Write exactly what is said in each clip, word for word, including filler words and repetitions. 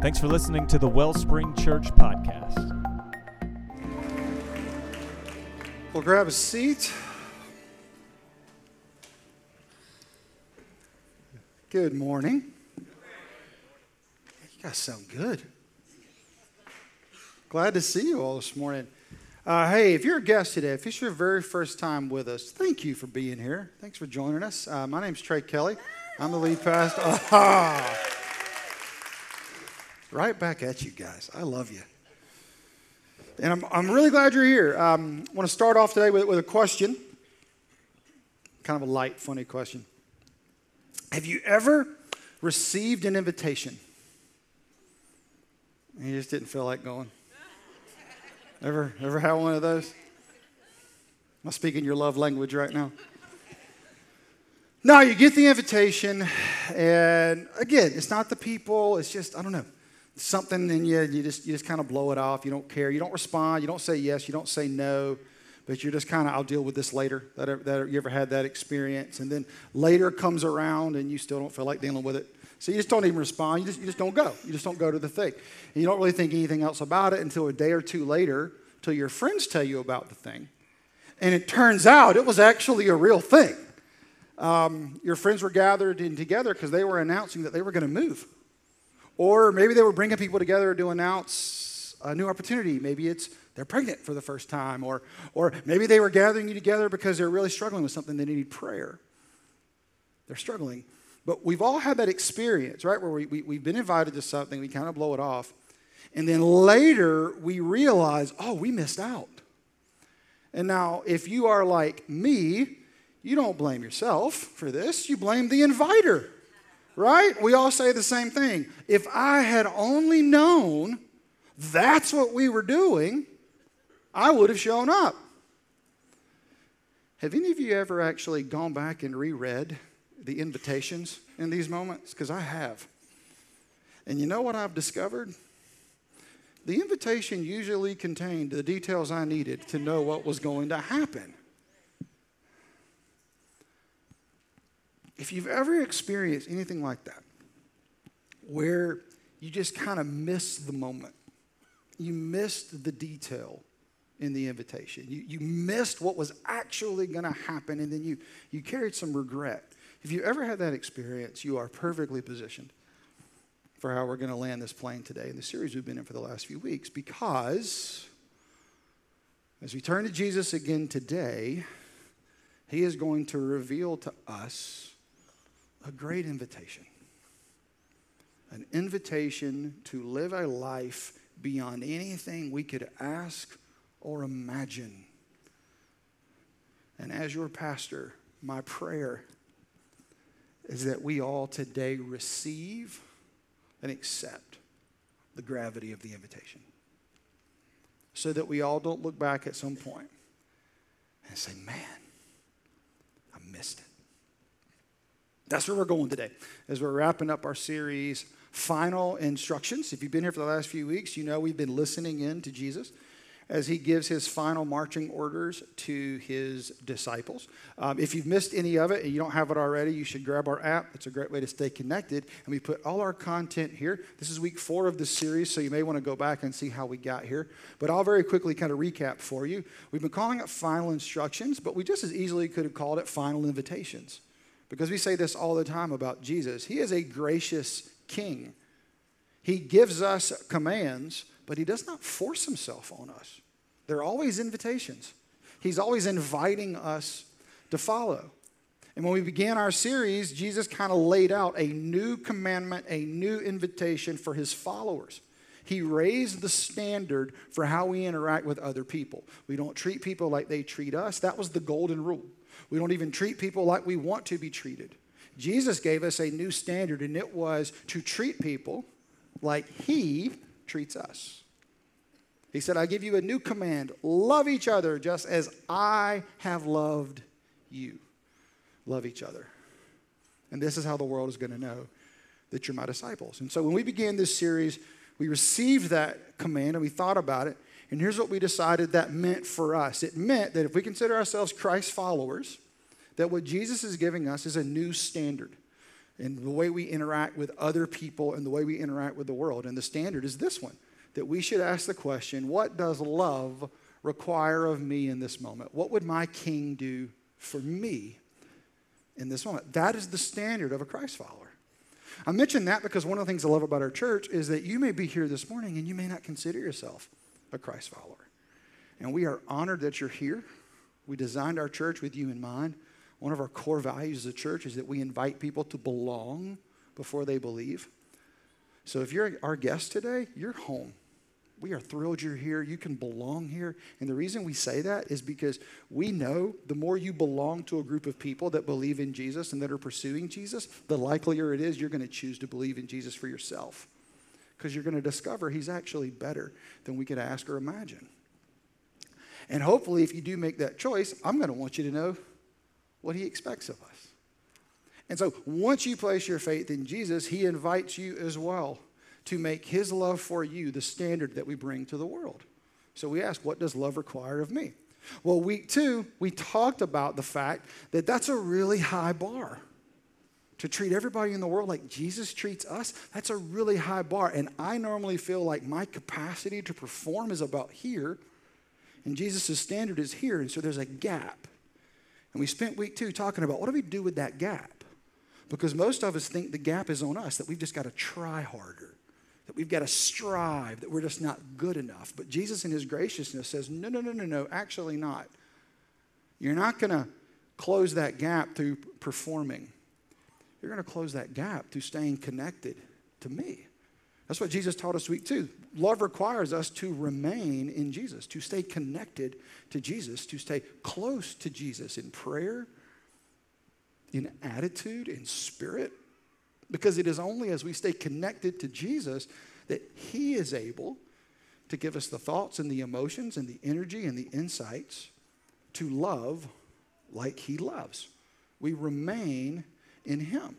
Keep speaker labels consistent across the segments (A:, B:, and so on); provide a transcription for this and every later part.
A: Thanks for listening to the Wellspring Church podcast.
B: Well, grab a seat. Good morning. You guys sound good. Glad to see you all this morning. Uh, hey, if you're a guest today, if it's your very first time with us, thank you for being here. Thanks for joining us. Uh, my name's Trey Kelly. I'm the lead pastor. Ah, right back at you guys. I love you. And I'm, I'm really glad you're here. Um, I want to start off today with, with a question. Kind of a light, funny question. Have you ever received an invitation and you just didn't feel like going? Ever, ever had one of those? Am I speaking your love language right now? No, you get the invitation, and again, it's not the people. It's just, I don't know, something in you. You just, you just kind of blow it off. You don't care. You don't respond. You don't say yes. You don't say no. But you're just kind of, I'll deal with this later. That, that you ever had that experience? And then later comes around, and you still don't feel like dealing with it. So you just don't even respond. You just, you just don't go. You just don't go to the thing. And you don't really think anything else about it until a day or two later, till your friends tell you about the thing. And it turns out it was actually a real thing. Um, your friends were gathered in together because they were announcing that they were going to move. Or maybe they were bringing people together to announce a new opportunity. Maybe it's they're pregnant for the first time. Or, or maybe they were gathering you together because they're really struggling with something. They need prayer. They're struggling. But we've all had that experience, right, where we, we, we've been invited to something, we kind of blow it off, and then later we realize, oh, we missed out. And now, if you are like me, you don't blame yourself for this. You blame the inviter, right? We all say the same thing. If I had only known that's what we were doing, I would have shown up. Have any of you ever actually gone back and reread the invitations in these moments? Because I have. And you know what I've discovered? The invitation usually contained the details I needed to know what was going to happen. If you've ever experienced anything like that, where you just kind of missed the moment, you missed the detail in the invitation, you, you missed what was actually going to happen, and then you, you carried some regret. If you ever had that experience, you are perfectly positioned for how we're going to land this plane today in the series we've been in for the last few weeks, because as we turn to Jesus again today, he is going to reveal to us a great invitation. An invitation to live a life beyond anything we could ask or imagine. And as your pastor, my prayer is that we all today receive and accept the gravity of the invitation, so that we all don't look back at some point and say, man, I missed it. That's where we're going today as we're wrapping up our series, Final Instructions. If you've been here for the last few weeks, you know we've been listening in to Jesus as he gives his final marching orders to his disciples. Um, if you've missed any of it and you don't have it already, you should grab our app. It's a great way to stay connected. And we put all our content here. This is week four of the series, so you may want to go back and see how we got here. But I'll very quickly kind of recap for you. We've been calling it Final Instructions, but we just as easily could have called it Final Invitations, because we say this all the time about Jesus. He is a gracious king. He gives us commands, but he does not force himself on us. They're always invitations. He's always inviting us to follow. And when we began our series, Jesus kind of laid out a new commandment, a new invitation for his followers. He raised the standard for how we interact with other people. We don't treat people like they treat us. That was the golden rule. We don't even treat people like we want to be treated. Jesus gave us a new standard, and it was to treat people like he treats us. He said, I give you a new command. Love each other just as I have loved you. Love each other. And this is how the world is going to know that you're my disciples. And so when we began this series, we received that command and we thought about it. And here's what we decided that meant for us. It meant that if we consider ourselves Christ followers, that what Jesus is giving us is a new standard. and the way we interact with other people and the way we interact with the world. And the standard is this one, that we should ask the question, what does love require of me in this moment? What would my King do for me in this moment? That is the standard of a Christ follower. I mention that because one of the things I love about our church is that you may be here this morning and you may not consider yourself a Christ follower. And we are honored that you're here. We designed our church with you in mind. One of our core values as a church is that we invite people to belong before they believe. So if you're our guest today, you're home. We are thrilled you're here. You can belong here. And the reason we say that is because we know the more you belong to a group of people that believe in Jesus and that are pursuing Jesus, the likelier it is you're going to choose to believe in Jesus for yourself. Because you're going to discover he's actually better than we could ask or imagine. And hopefully, if you do make that choice, I'm going to want you to know what he expects of us. And so once you place your faith in Jesus, he invites you as well to make his love for you the standard that we bring to the world. So we ask, what does love require of me? Well, week two, we talked about the fact that that's a really high bar. To treat everybody in the world like Jesus treats us, that's a really high bar. And I normally feel like my capacity to perform is about here, and Jesus' standard is here, and so there's a gap. And we spent week two talking about what do we do with that gap? Because most of us think the gap is on us, that we've just got to try harder, that we've got to strive, that we're just not good enough. But Jesus in his graciousness says, no, no, no, no, no, actually not. You're not going to close that gap through performing. You're going to close that gap through staying connected to me. That's what Jesus taught us week two. Love requires us to remain in Jesus, to stay connected to Jesus, to stay close to Jesus in prayer, in attitude, in spirit. Because it is only as we stay connected to Jesus that he is able to give us the thoughts and the emotions and the energy and the insights to love like he loves. We remain in him.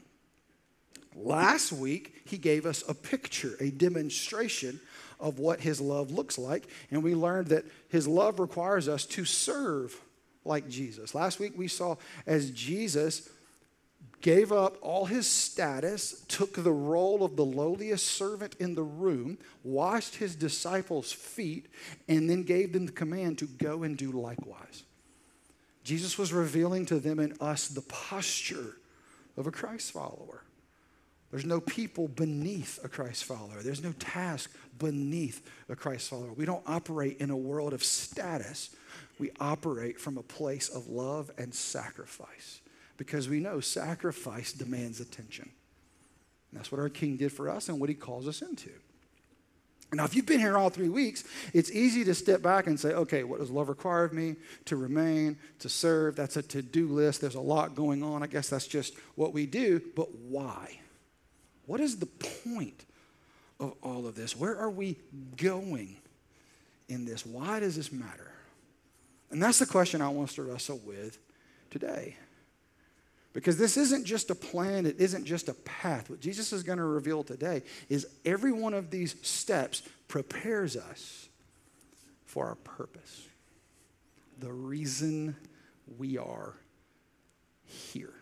B: Last week, he gave us a picture, a demonstration of what his love looks like. And we learned that his love requires us to serve like Jesus. Last week, we saw as Jesus gave up all his status, took the role of the lowliest servant in the room, washed his disciples' feet, and then gave them the command to go and do likewise. Jesus was revealing to them and us the posture of a Christ follower. There's no people beneath a Christ follower. There's no task beneath a Christ follower. We don't operate in a world of status. We operate from a place of love and sacrifice because we know sacrifice demands attention. And that's what our King did for us and what he calls us into. Now, if you've been here all three weeks, it's easy to step back and say, okay, what does love require of me? To remain, to serve, that's a to-do list. There's a lot going on. I guess that's just what we do. But why? What is the point of all of this? Where are we going in this? Why does this matter? And that's the question I want us to wrestle with today. Because this isn't just a plan, it isn't just a path. What Jesus is going to reveal today is every one of these steps prepares us for our purpose. The reason we are here.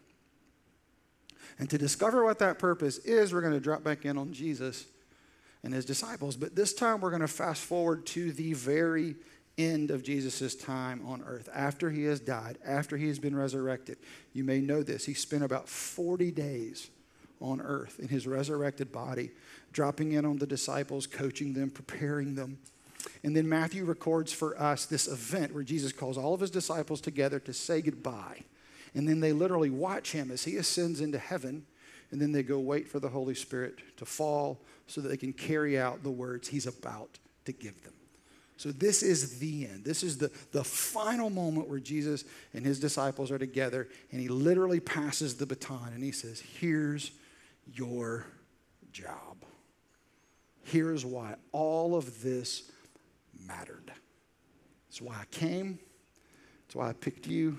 B: And to discover what that purpose is, we're going to drop back in on Jesus and his disciples. But this time we're going to fast forward to the very end of Jesus' time on earth. After he has died, after he has been resurrected. You may know this. He spent about forty days on earth in his resurrected body, dropping in on the disciples, coaching them, preparing them. And then Matthew records for us this event where Jesus calls all of his disciples together to say goodbye. And then they literally watch him as he ascends into heaven. And then they go wait for the Holy Spirit to fall so that they can carry out the words he's about to give them. So this is the end. This is the, the final moment where Jesus and his disciples are together. And he literally passes the baton and he says, here's your job. Here's why all of this mattered. It's why I came. It's why I picked you.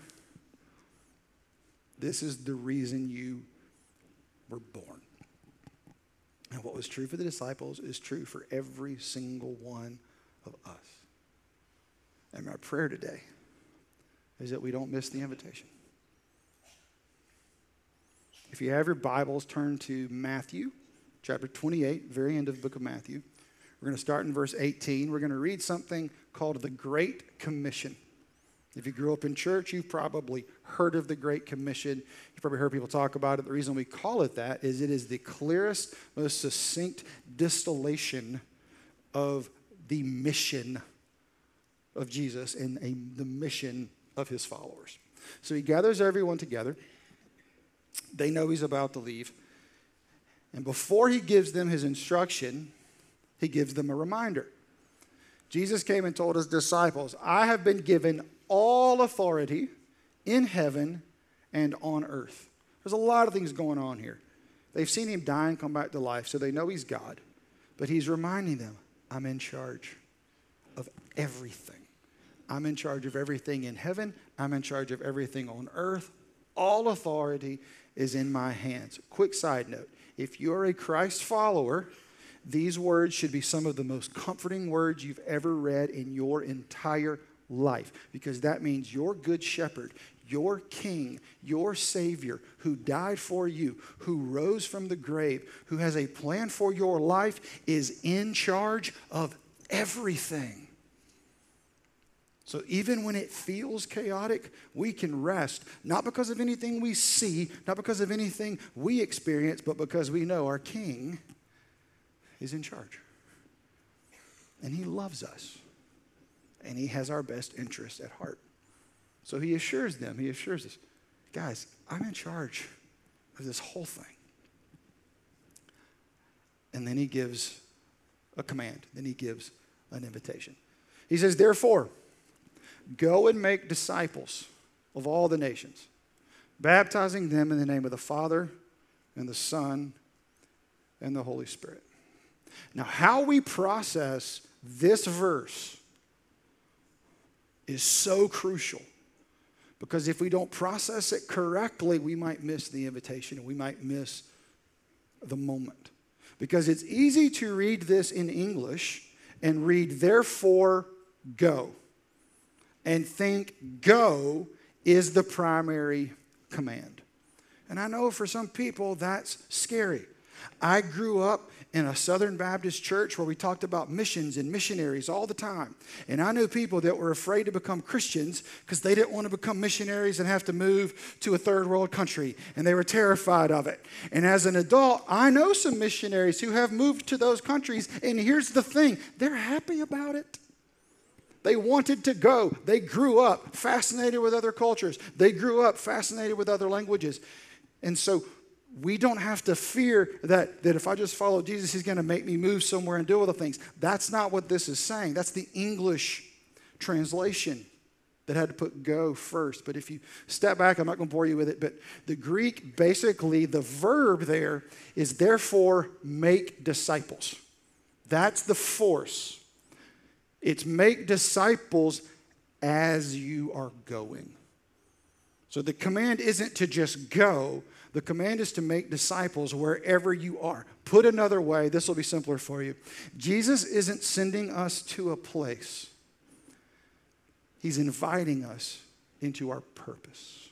B: This is the reason you were born. And what was true for the disciples is true for every single one of us. And my prayer today is that we don't miss the invitation. If you have your Bibles, turn to Matthew chapter twenty-eight, very end of the book of Matthew. We're going to start in verse eighteen. We're going to read something called the Great Commission. If you grew up in church, you've probably heard of the Great Commission. You've probably heard people talk about it. The reason we call it that is it is the clearest, most succinct distillation of the mission of Jesus and a, the mission of his followers. So he gathers everyone together. They know he's about to leave. And before he gives them his instruction, he gives them a reminder. Jesus came and told his disciples, I have been given all authority in heaven and on earth. There's a lot of things going on here. They've seen him die and come back to life, so they know he's God. But he's reminding them, I'm in charge of everything. I'm in charge of everything in heaven. I'm in charge of everything on earth. All authority is in my hands. Quick side note. If you're a Christ follower, these words should be some of the most comforting words you've ever read in your entire life, because that means your good shepherd, your king, your savior who died for you, who rose from the grave, who has a plan for your life, is in charge of everything. So even when it feels chaotic, we can rest, not because of anything we see, not because of anything we experience, but because we know our king is in charge. And he loves us. And he has our best interests at heart. So he assures them, he assures us, guys, I'm in charge of this whole thing. And then he gives a command. Then he gives an invitation. He says, therefore, go and make disciples of all the nations, baptizing them in the name of the Father and the Son and the Holy Spirit. Now, how we process this verse is so crucial, because if we don't process it correctly, we might miss the invitation and we might miss the moment. Because it's easy to read this in English and read, therefore, go, and think go is the primary command. And I know for some people that's scary. I grew up in a Southern Baptist church where we talked about missions and missionaries all the time. And I knew people that were afraid to become Christians because they didn't want to become missionaries and have to move to a third world country. And they were terrified of it. And as an adult, I know some missionaries who have moved to those countries. And here's the thing, they're happy about it. They wanted to go. They grew up fascinated with other cultures. They grew up fascinated with other languages. And so we don't have to fear that, that if I just follow Jesus, he's going to make me move somewhere and do other things. That's not what this is saying. That's the English translation that had to put go first. But if you step back, I'm not going to bore you with it, but the Greek, basically, the verb there is therefore make disciples. That's the force. It's make disciples as you are going. So the command isn't to just go. The command is to make disciples wherever you are. Put another way, this will be simpler for you. Jesus isn't sending us to a place. He's inviting us into our purpose.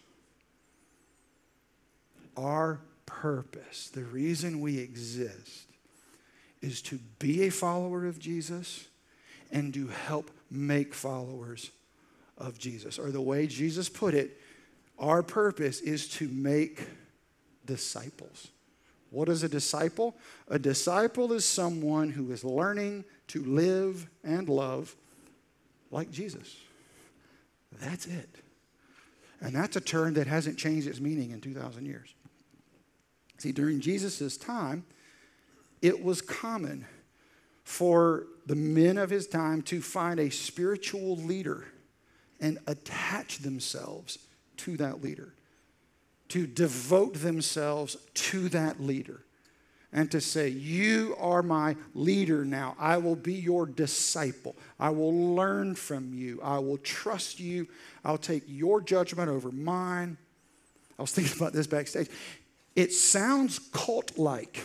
B: Our purpose, the reason we exist, is to be a follower of Jesus and to help make followers of Jesus. Or the way Jesus put it, our purpose is to make disciples. What is a disciple? A disciple is someone who is learning to live and love like Jesus. That's it. And that's a term that hasn't changed its meaning in two thousand years. See, during Jesus' time, it was common for the men of his time to find a spiritual leader and attach themselves to that leader, to devote themselves to that leader, and to say, you are my leader now. I will be your disciple. I will learn from you. I will trust you. I'll take your judgment over mine. I was thinking about this backstage. It sounds cult-like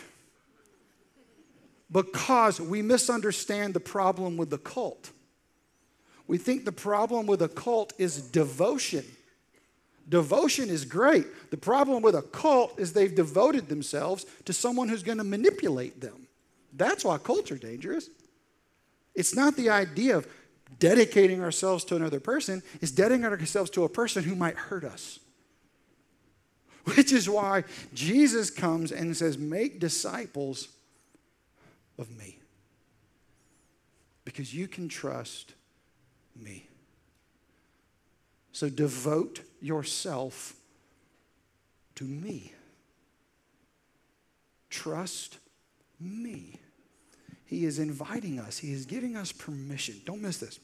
B: because we misunderstand the problem with the cult. We think the problem with a cult is devotion. Devotion is great. The problem with a cult is they've devoted themselves to someone who's going to manipulate them. That's why cults are dangerous. It's not the idea of dedicating ourselves to another person. It's dedicating ourselves to a person who might hurt us. Which is why Jesus comes and says, make disciples of me. Because you can trust me. So devote yourself to me. Trust me. He is inviting us. He is giving us permission. Don't miss this.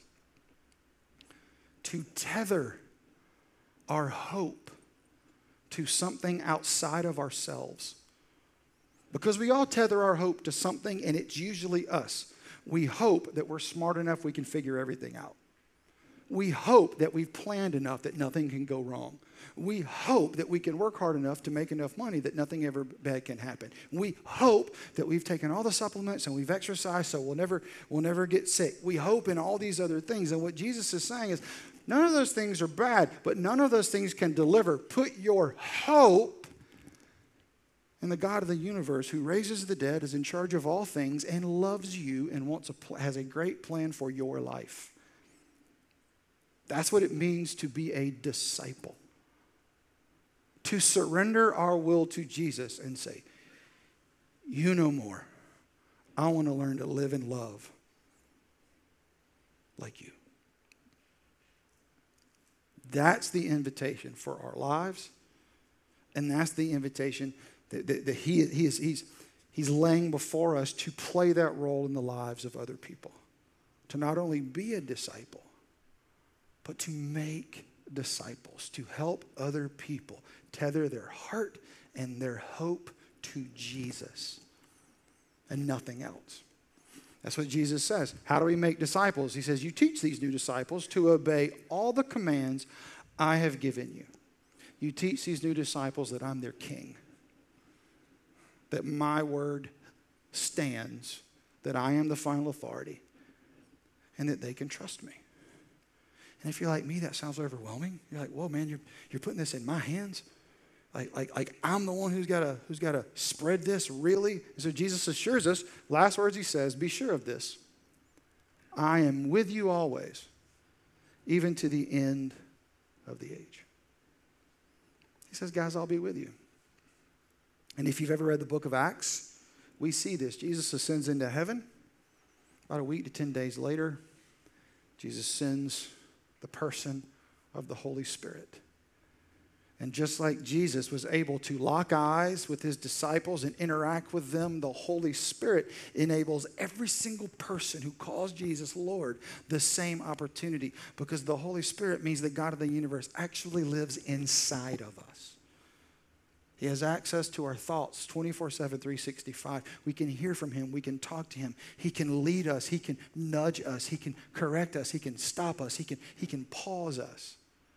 B: To tether our hope to something outside of ourselves. Because we all tether our hope to something, and it's usually us. We hope that we're smart enough we can figure everything out. We hope that we've planned enough that nothing can go wrong. We hope that we can work hard enough to make enough money that nothing ever bad can happen. We hope that we've taken all the supplements and we've exercised so we'll never, we'll never get sick. We hope in all these other things. And what Jesus is saying is, none of those things are bad, but none of those things can deliver. Put your hope in the God of the universe who raises the dead, is in charge of all things, and loves you and wants a pl- has a great plan for your life. That's what it means to be a disciple. To surrender our will to Jesus and say, you know more. I want to learn to live and love like you. That's the invitation for our lives. And that's the invitation that, that, that he, he is, he's, he's laying before us to play that role in the lives of other people. To not only be a disciple, but to make disciples, to help other people tether their heart and their hope to Jesus and nothing else. That's what Jesus says. How do we make disciples? He says, you teach these new disciples to obey all the commands I have given you. You teach these new disciples that I'm their king, that my word stands, that I am the final authority, and that they can trust me. And if you're like me, that sounds overwhelming. You're like, whoa, man, you're, you're putting this in my hands? Like, like, like I'm the one who's got to who's got to spread this, really? And so Jesus assures us, last words he says, be sure of this. I am with you always, even to the end of the age. He says, guys, I'll be with you. And if you've ever read the book of Acts, we see this. Jesus ascends into heaven. About a week to ten days later, Jesus sends the person of the Holy Spirit. And just like Jesus was able to lock eyes with his disciples and interact with them, the Holy Spirit enables every single person who calls Jesus Lord the same opportunity, because the Holy Spirit means that God of the universe actually lives inside of us. He has access to our thoughts twenty-four seven, three sixty-five. We can hear from him. We can talk to him. He can lead us. He can nudge us. He can correct us. He can stop us. He can, he can pause us.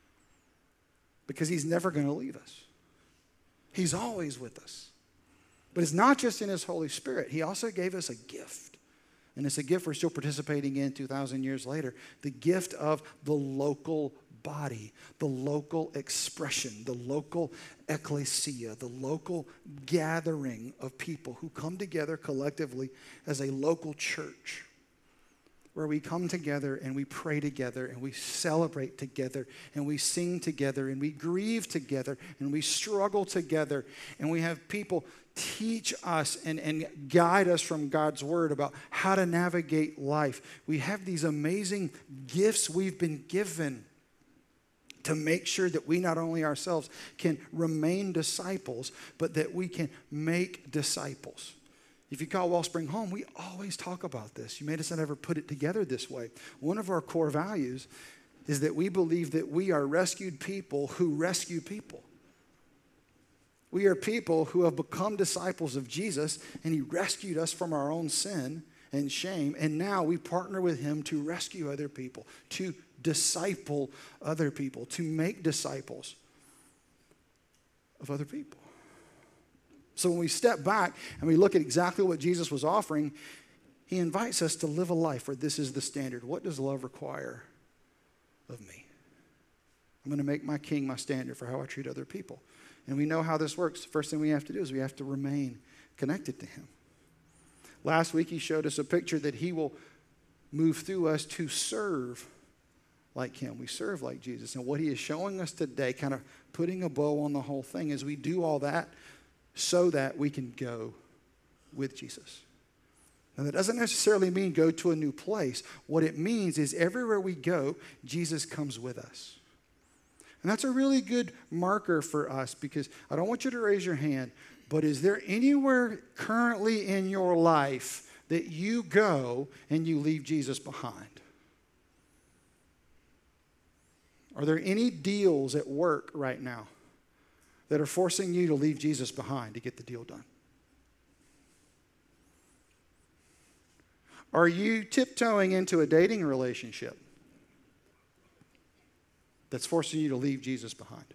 B: Because he's never going to leave us. He's always with us. But it's not just in his Holy Spirit. He also gave us a gift. And it's a gift we're still participating in two thousand years later. The gift of the local body, the local expression, the local ecclesia, the local gathering of people who come together collectively as a local church, where we come together and we pray together and we celebrate together and we sing together and we grieve together and we struggle together, and we have people teach us and, and guide us from God's word about how to navigate life. We have these amazing gifts we've been given to make sure that we not only ourselves can remain disciples, but that we can make disciples. If you call Wellspring home, we always talk about this. You may just not ever put it together this way. One of our core values is that we believe that we are rescued people who rescue people. We are people who have become disciples of Jesus, and he rescued us from our own sin and shame, and now we partner with him to rescue other people, to disciple other people, to make disciples of other people. So when we step back and we look at exactly what Jesus was offering, he invites us to live a life where this is the standard. What does love require of me? I'm going to make my king my standard for how I treat other people. And we know how this works. The first thing we have to do is we have to remain connected to him. Last week, he showed us a picture that he will move through us to serve like him. We serve like Jesus. And what he is showing us today, kind of putting a bow on the whole thing, is we do all that so that we can go with Jesus. Now, that doesn't necessarily mean go to a new place. What it means is everywhere we go, Jesus comes with us. And that's a really good marker for us, because I don't want you to raise your hand, but is there anywhere currently in your life that you go and you leave Jesus behind? Are there any deals at work right now that are forcing you to leave Jesus behind to get the deal done? Are you tiptoeing into a dating relationship that's forcing you to leave Jesus behind?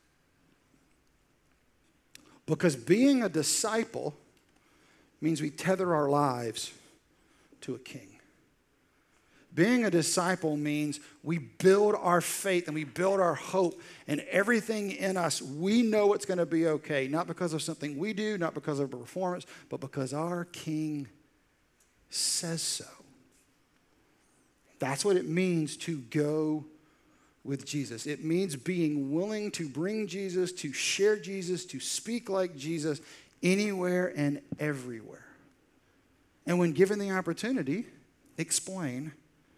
B: Because being a disciple means we tether our lives to a king. Being a disciple means we build our faith and we build our hope, and everything in us, we know it's going to be okay, not because of something we do, not because of a performance, but because our king says so. That's what it means to go with Jesus. It means being willing to bring Jesus, to share Jesus, to speak like Jesus anywhere and everywhere. And when given the opportunity, explain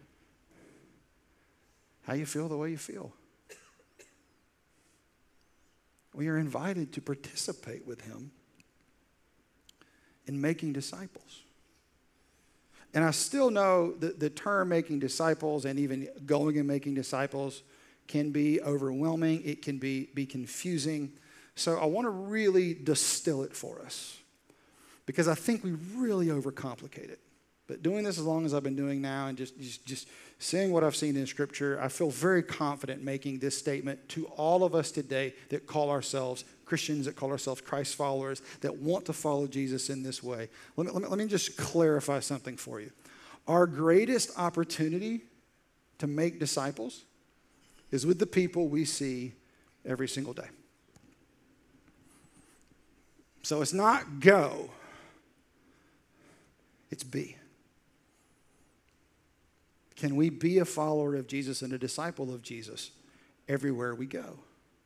B: how you feel the way you feel. We are invited to participate with him in making disciples. And I still know that the term making disciples and even going and making disciples can be overwhelming. It can be, be confusing. So I want to really distill it for us, because I think we really overcomplicate it. But doing this as long as I've been doing now, and just, just, just seeing what I've seen in Scripture, I feel very confident making this statement to all of us today that call ourselves Christians, that call ourselves Christ followers, that want to follow Jesus in this way. Let me, let me, let me just clarify something for you. Our greatest opportunity to make disciples is with the people we see every single day. So it's not go, it's be. Can we be a follower of Jesus and a disciple of Jesus everywhere we go?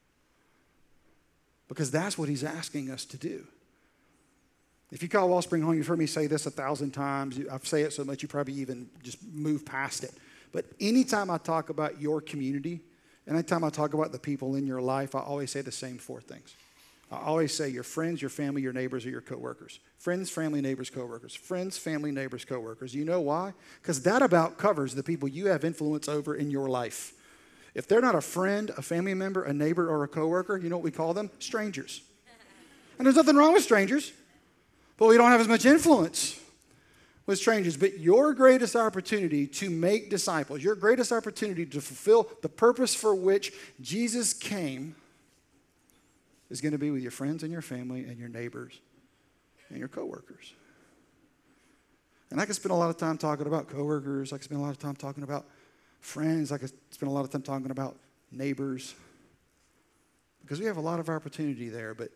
B: Because that's what he's asking us to do. If you call Wellspring home, you've heard me say this a thousand times. I say it so much you probably even just move past it. But anytime I talk about your community, anytime I talk about the people in your life, I always say the same four things. I always say your friends, your family, your neighbors, or your coworkers. Friends, family, neighbors, coworkers. Friends, family, neighbors, coworkers. You know why? Because that about covers the people you have influence over in your life. If they're not a friend, a family member, a neighbor, or a coworker, you know what we call them? Strangers. And there's nothing wrong with strangers, but we don't have as much influence with strangers. But your greatest opportunity to make disciples, your greatest opportunity to fulfill the purpose for which Jesus came, is going to be with your friends and your family and your neighbors and your coworkers. And I could spend a lot of time talking about coworkers. I could spend a lot of time talking about friends. I could spend a lot of time talking about neighbors, because we have a lot of opportunity there. But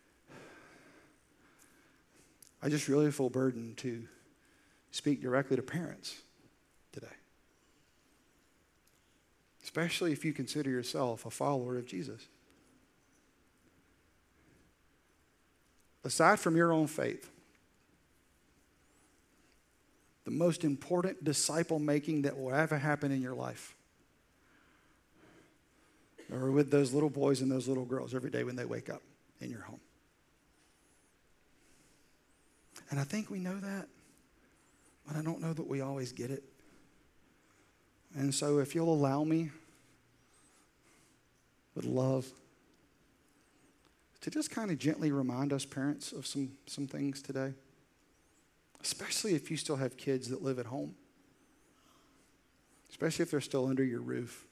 B: I just really feel burdened to speak directly to parents today, especially if you consider yourself a follower of Jesus. Aside from your own faith, the most important disciple making that will ever happen in your life are with those little boys and those little girls every day when they wake up in your home. And I think we know that, but I don't know that we always get it. And so if you'll allow me, with love, to just kind of gently remind us parents of some, some things today, especially if you still have kids that live at home, especially if they're still under your roof.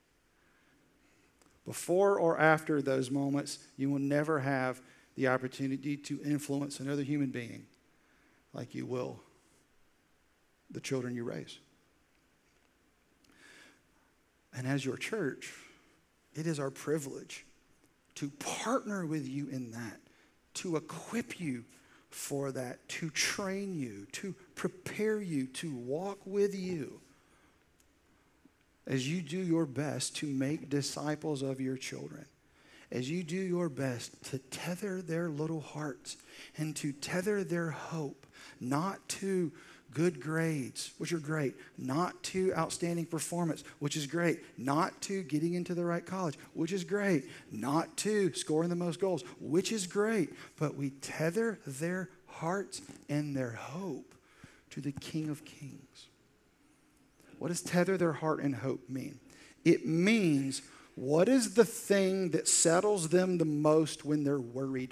B: Before or after those moments, you will never have the opportunity to influence another human being like you will the children you raise. And as your church, It is our privilege to partner with you in that, to equip you for that, to train you, to prepare you, to walk with you as you do your best to make disciples of your children, as you do your best to tether their little hearts and to tether their hope, not to good grades, which are great, not to outstanding performance, which is great, not to getting into the right college, which is great, not to scoring the most goals, which is great, but we tether their hearts and their hope to the King of Kings. What does tether their heart and hope mean? It means, what is the thing that settles them the most when they're worried?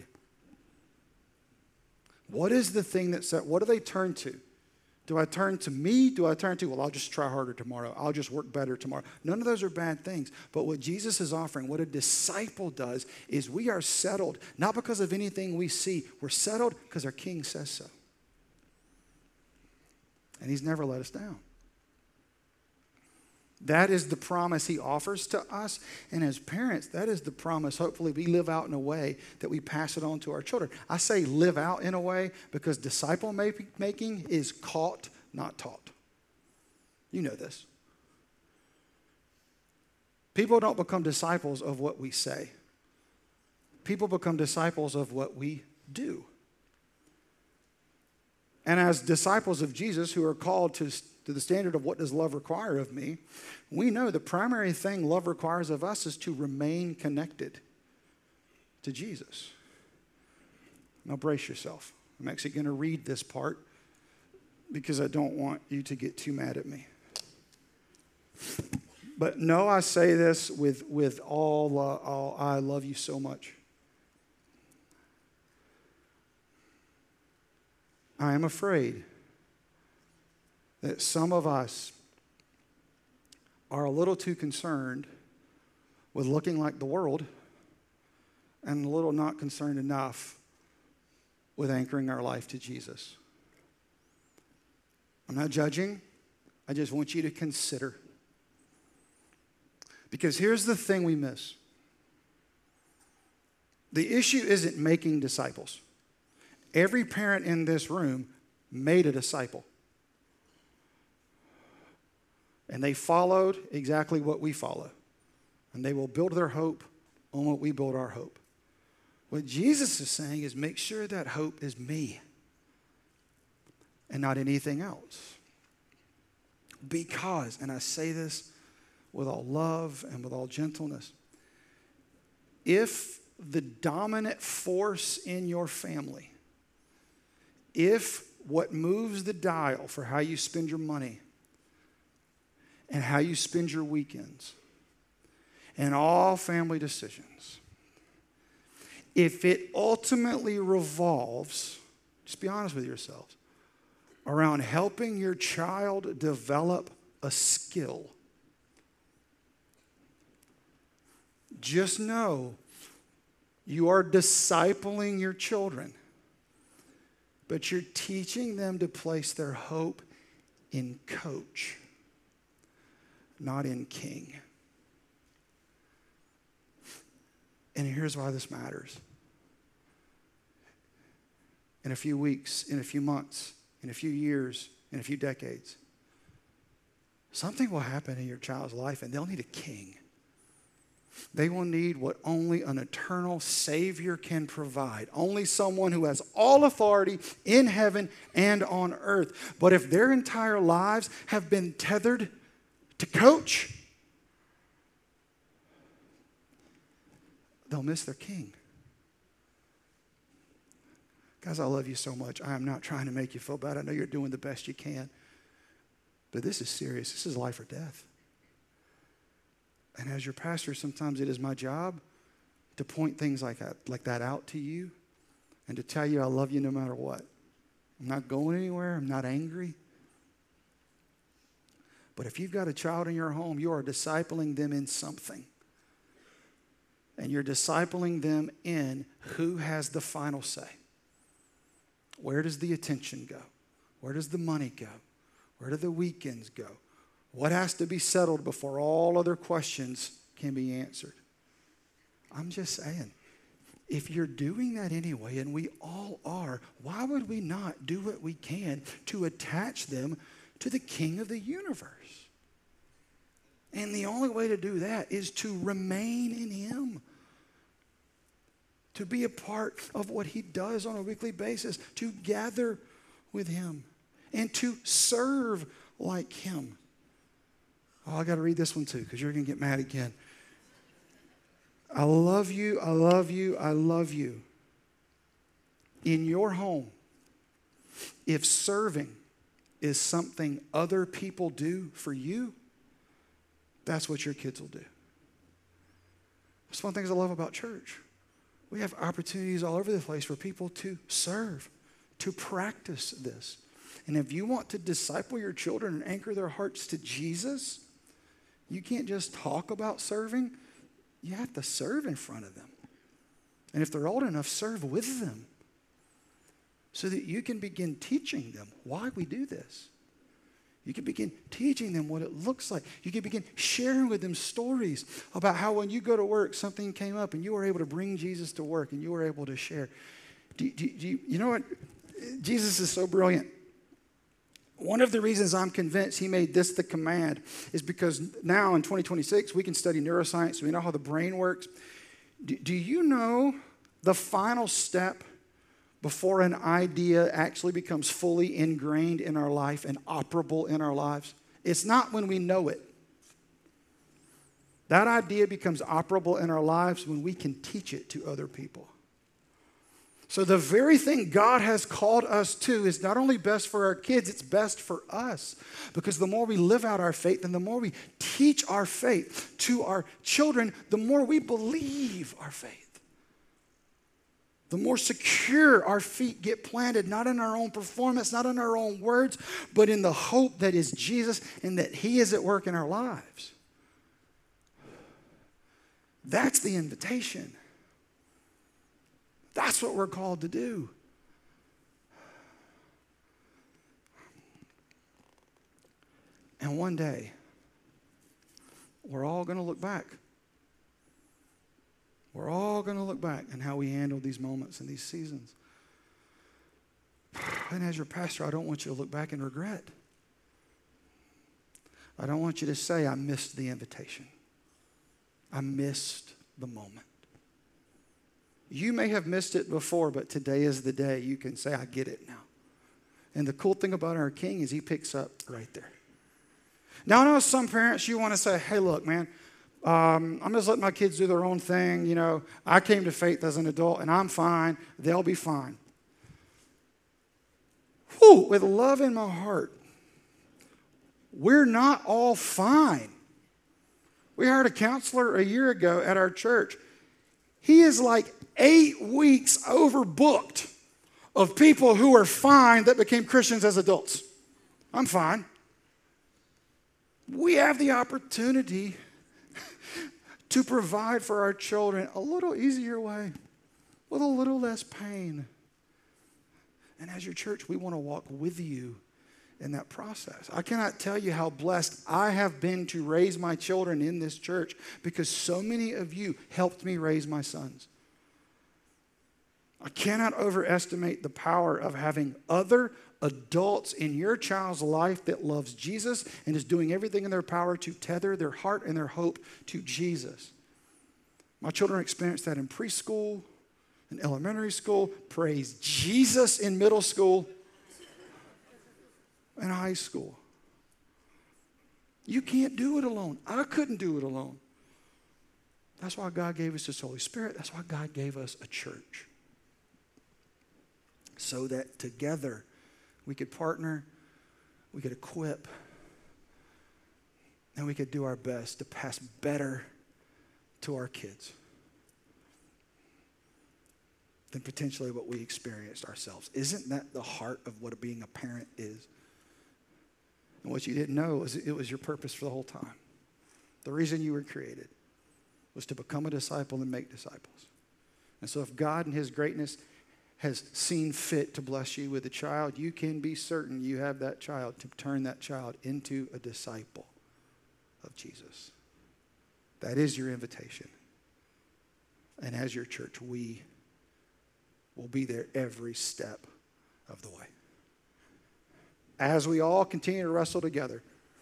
B: What is the thing that set, what do they turn to? Do I turn to me? Do I turn to, well, I'll just try harder tomorrow. I'll just work better tomorrow. None of those are bad things. But what Jesus is offering, what a disciple does, is we are settled, not because of anything we see. We're settled because our King says so. And he's never let us down. That is the promise he offers to us. And as parents, that is the promise, hopefully, we live out in a way that we pass it on to our children. I say live out in a way because disciple making is caught, not taught. You know this. People don't become disciples of what we say. People become disciples of what we do. And as disciples of Jesus who are called to to the standard of what does love require of me, we know the primary thing love requires of us is to remain connected to Jesus. Now brace yourself. I'm actually going to read this part because I don't want you to get too mad at me. But no, I say this with, with all, uh, all, I love you so much. I am afraid that some of us are a little too concerned with looking like the world and a little not concerned enough with anchoring our life to Jesus. I'm not judging. I just want you to consider. Because here's the thing we miss. The issue isn't making disciples. Every parent in this room made a disciple. And they followed exactly what we follow. And they will build their hope on what we build our hope. What Jesus is saying is make sure that hope is me and not anything else. Because, and I say this with all love and with all gentleness, if the dominant force in your family, if what moves the dial for how you spend your money and how you spend your weekends and all family decisions, if it ultimately revolves, just be honest with yourselves, around helping your child develop a skill, just know you are discipling your children, but you're teaching them to place their hope in coach, not in king. And here's why this matters. In a few weeks, in a few months, in a few years, in a few decades, something will happen in your child's life and they'll need a king. They will need what only an eternal Savior can provide. Only someone who has all authority in heaven and on earth. But if their entire lives have been tethered to coach, they'll miss their king. Guys, I love you so much. I am not trying to make you feel bad. I know you're doing the best you can. But this is serious. This is life or death. And as your pastor, sometimes it is my job to point things like that, like that out to you and to tell you I love you no matter what. I'm not going anywhere. I'm not angry. But if you've got a child in your home, you are discipling them in something. And you're discipling them in who has the final say. Where does the attention go? Where does the money go? Where do the weekends go? What has to be settled before all other questions can be answered? I'm just saying, if you're doing that anyway, and we all are, why would we not do what we can to attach them to the King of the universe? And the only way to do that is to remain in him, to be a part of what he does on a weekly basis, to gather with him, and to serve like him. Oh, I got to read this one too, because you're going to get mad again. I love you, I love you, I love you. In your home, if serving is something other people do for you, that's what your kids will do. That's one of the things I love about church. We have opportunities all over the place for people to serve, to practice this. And if you want to disciple your children and anchor their hearts to Jesus, you can't just talk about serving. You have to serve in front of them. And if they're old enough, serve with them so that you can begin teaching them why we do this. You can begin teaching them what it looks like. You can begin sharing with them stories about how when you go to work, something came up and you were able to bring Jesus to work and you were able to share. Do, do, do you, you know what? Jesus is so brilliant. One of the reasons I'm convinced he made this the command is because now in twenty twenty-six, we can study neuroscience. We know how the brain works. Do, do you know the final step before an idea actually becomes fully ingrained in our life and operable in our lives? It's not when we know it. That idea becomes operable in our lives when we can teach it to other people. So the very thing God has called us to is not only best for our kids, it's best for us. Because the more we live out our faith and the more we teach our faith to our children, the more we believe our faith. The more secure our feet get planted, not in our own performance, not in our own words, but in the hope that is Jesus and that he is at work in our lives. That's the invitation. That's what we're called to do. And one day, we're all going to look back. We're all going to look back and how we handled these moments and these seasons. And as your pastor, I don't want you to look back and regret. I don't want you to say, I missed the invitation. I missed the moment. You may have missed it before, but today is the day you can say, I get it now. And the cool thing about our King is he picks up right there. Now, I know some parents, you want to say, hey, look, man, um, I'm just letting my kids do their own thing. You know, I came to faith as an adult, and I'm fine. They'll be fine. Whew, with love in my heart, we're not all fine. We hired a counselor a year ago at our church. He is like eight weeks overbooked of people who are fine that became Christians as adults. I'm fine. We have the opportunity to provide for our children a little easier way, with a little less pain. And as your church, we want to walk with you in that process. I cannot tell you how blessed I have been to raise my children in this church because so many of you helped me raise my sons. I cannot overestimate the power of having other adults in your child's life that loves Jesus and is doing everything in their power to tether their heart and their hope to Jesus. My children experienced that in preschool, in elementary school, praise Jesus in middle school, and high school. You can't do it alone. I couldn't do it alone. That's why God gave us His Holy Spirit. That's why God gave us a church. So that together we could partner, we could equip, and we could do our best to pass better to our kids than potentially what we experienced ourselves. Isn't that the heart of what being a parent is? And what you didn't know is it was your purpose for the whole time. The reason you were created was to become a disciple and make disciples. And so if God in His greatness has seen fit to bless you with a child, you can be certain you have that child to turn that child into a disciple of Jesus. That is your invitation. And as your church, we will be there every step of the way. As we all continue to wrestle together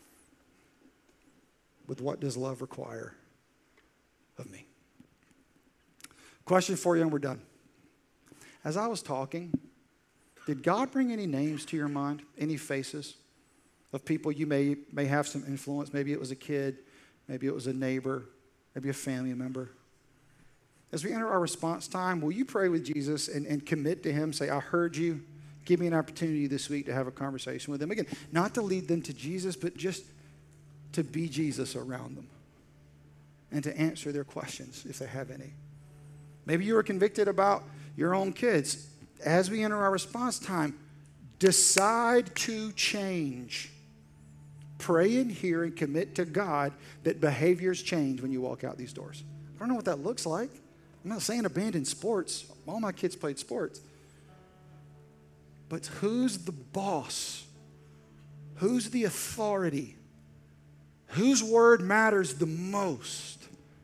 B: with what does love require of me. Question for you, and we're done. As I was talking, did God bring any names to your mind? Any faces of people you may, may have some influence? Maybe it was a kid, maybe it was a neighbor, maybe a family member. As we enter our response time, will you pray with Jesus and, and commit to him? Say, I heard you. Give me an opportunity this week to have a conversation with them. Again, not to lead them to Jesus, but just to be Jesus around them and to answer their questions if they have any. Maybe you were convicted about your own kids. As we enter our response time, decide to change. Pray in here and commit to God that behaviors change when you walk out these doors. I don't know what that looks like. I'm not saying abandon sports. All my kids played sports. But who's the boss? Who's the authority? Whose word matters the most?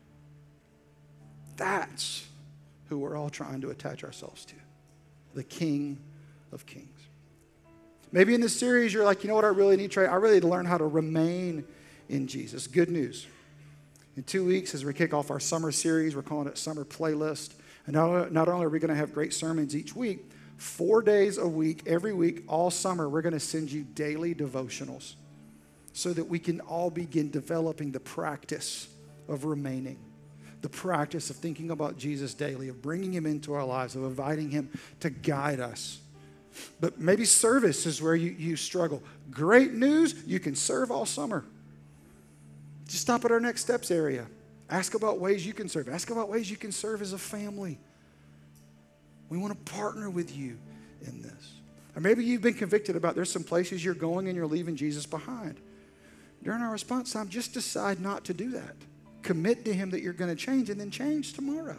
B: That's who we're all trying to attach ourselves to. The King of Kings. Maybe in this series you're like, you know what I really need to try? I really need to learn how to remain in Jesus. Good news. In two weeks, as we kick off our summer series, we're calling it Summer Playlist. And not, not only are we going to have great sermons each week, four days a week, every week, all summer, we're going to send you daily devotionals so that we can all begin developing the practice of remaining, the practice of thinking about Jesus daily, of bringing him into our lives, of inviting him to guide us. But maybe service is where you, you struggle. Great news, you can serve all summer. Just stop at our Next Steps area. Ask about ways you can serve. Ask about ways you can serve as a family. We want to partner with you in this. Or maybe you've been convicted about there's some places you're going and you're leaving Jesus behind. During our response time, just decide not to do that. Commit to him that you're going to change and then change tomorrow.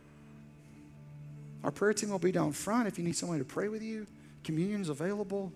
B: Our prayer team will be down front if you need somebody to pray with you. Communion's available.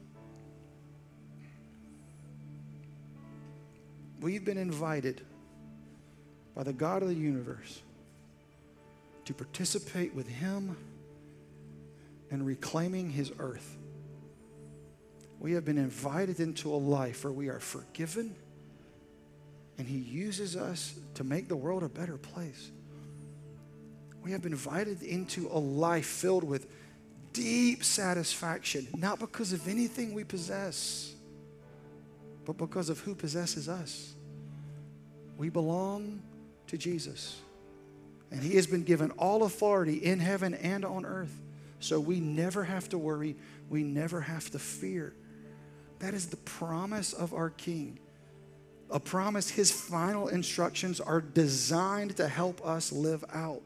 B: We've been invited by the God of the universe to participate with him in reclaiming his earth. We have been invited into a life where we are forgiven, and he uses us to make the world a better place. We have been invited into a life filled with deep satisfaction, not because of anything we possess, but because of who possesses us. We belong to Jesus, and he has been given all authority in heaven and on earth, so we never have to worry, we never have to fear. That is the promise of our King. A promise his final instructions are designed to help us live out.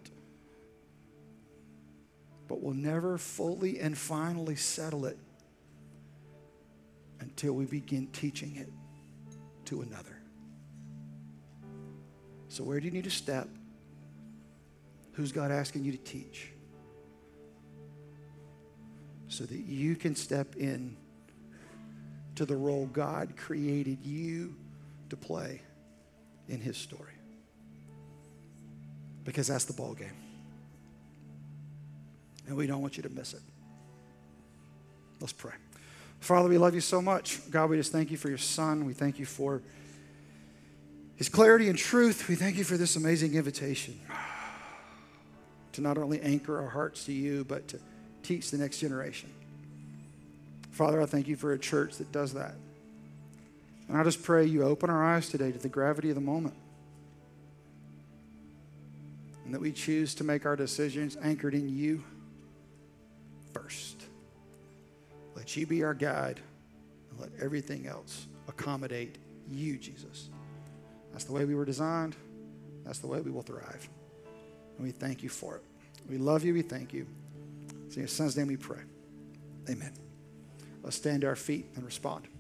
B: But we'll never fully and finally settle it until we begin teaching it to another. So where do you need to step? Who's God asking you to teach? So that you can step in to the role God created you to play in his story. Because that's the ball game. And we don't want you to miss it. Let's pray. Father, we love you so much. God, we just thank you for your son. We thank you for his clarity and truth. We thank you for this amazing invitation to not only anchor our hearts to you, but to teach the next generation. Father, I thank you for a church that does that. And I just pray you open our eyes today to the gravity of the moment. And that we choose to make our decisions anchored in you first. Let you be our guide, and let everything else accommodate you, Jesus. That's the way we were designed. That's the way we will thrive. And we thank you for it. We love you. We thank you. It's in your son's name we pray. Amen. Let's stand to our feet and respond.